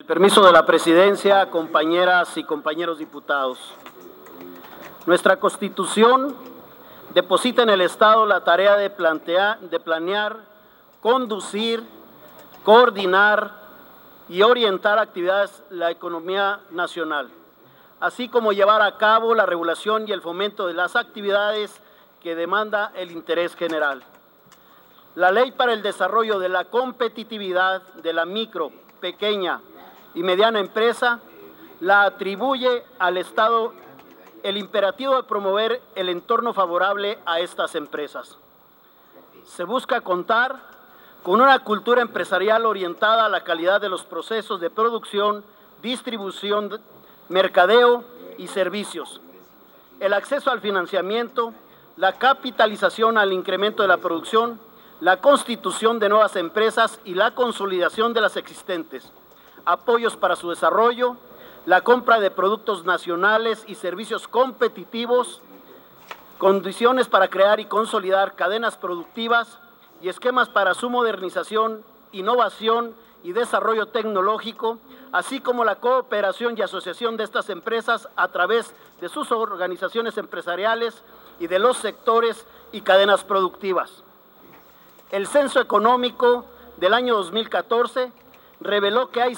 Permiso de la Presidencia, compañeras y compañeros diputados. Nuestra Constitución deposita en el Estado la tarea de planear, conducir, coordinar y orientar actividades de la economía nacional, así como llevar a cabo la regulación y el fomento de las actividades que demanda el interés general. La Ley para el Desarrollo de la Competitividad de la Micro, Pequeña y Mediana Empresa la atribuye al Estado el imperativo de promover el entorno favorable a estas empresas. Se busca contar con una cultura empresarial orientada a la calidad de los procesos de producción, distribución, mercadeo y servicios, el acceso al financiamiento, la capitalización al incremento de la producción, la constitución de nuevas empresas y la consolidación de las existentes, apoyos para su desarrollo, la compra de productos nacionales y servicios competitivos, condiciones para crear y consolidar cadenas productivas y esquemas para su modernización, innovación y desarrollo tecnológico, así como la cooperación y asociación de estas empresas a través de sus organizaciones empresariales y de los sectores y cadenas productivas. El censo económico del año 2014 reveló que hay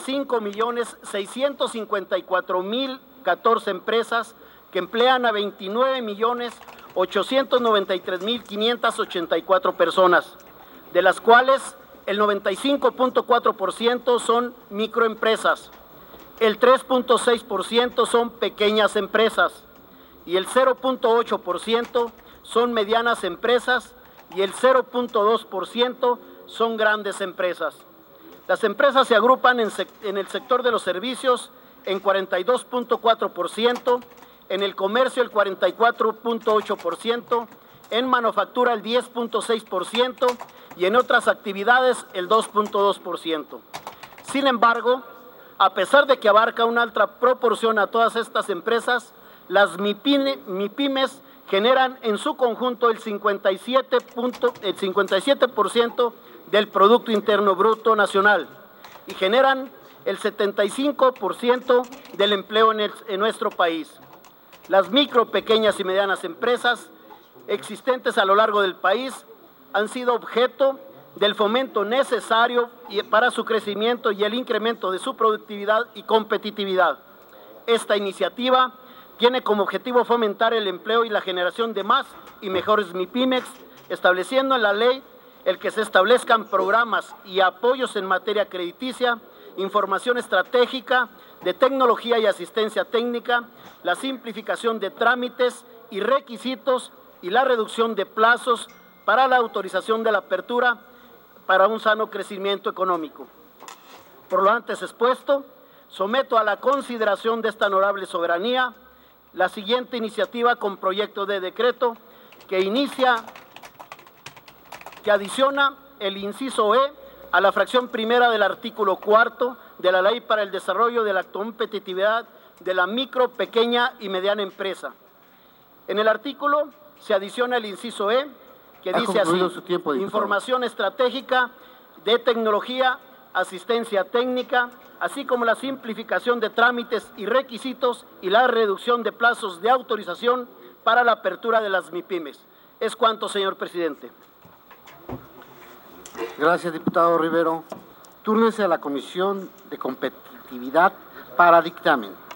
5.654.014 empresas que emplean a 29.893.584 personas, de las cuales el 95.4% son microempresas, el 3.6% son pequeñas empresas y el 0.8% son medianas empresas y el 0.2% son grandes empresas. Las empresas se agrupan en el sector de los servicios en 42.4%, en el comercio el 44.8%, en manufactura el 10.6% y en otras actividades el 2.2%. Sin embargo, a pesar de que abarca una alta proporción a todas estas empresas, las MIPYMES generan en su conjunto el 57% del Producto Interno Bruto Nacional y generan el 75% del empleo en nuestro país. Las micro, pequeñas y medianas empresas existentes a lo largo del país han sido objeto del fomento necesario para su crecimiento y el incremento de su productividad y competitividad. Esta iniciativa tiene como objetivo fomentar el empleo y la generación de más y mejores MIPYMES, estableciendo en la ley el que se establezcan programas y apoyos en materia crediticia, información estratégica, de tecnología y asistencia técnica, la simplificación de trámites y requisitos y la reducción de plazos para la autorización de la apertura para un sano crecimiento económico. Por lo antes expuesto, someto a la consideración de esta honorable soberanía la siguiente iniciativa con proyecto de decreto que adiciona el inciso E a la fracción primera del artículo 4 de la Ley para el Desarrollo de la Competitividad de la Micro, Pequeña y Mediana Empresa. En el artículo se adiciona el inciso E, que dice así: información estratégica de tecnología, asistencia técnica, así como la simplificación de trámites y requisitos y la reducción de plazos de autorización para la apertura de las MIPYMES. Es cuanto, señor presidente. Gracias, diputado Rivero. Túrnese a la Comisión de Competitividad para dictamen.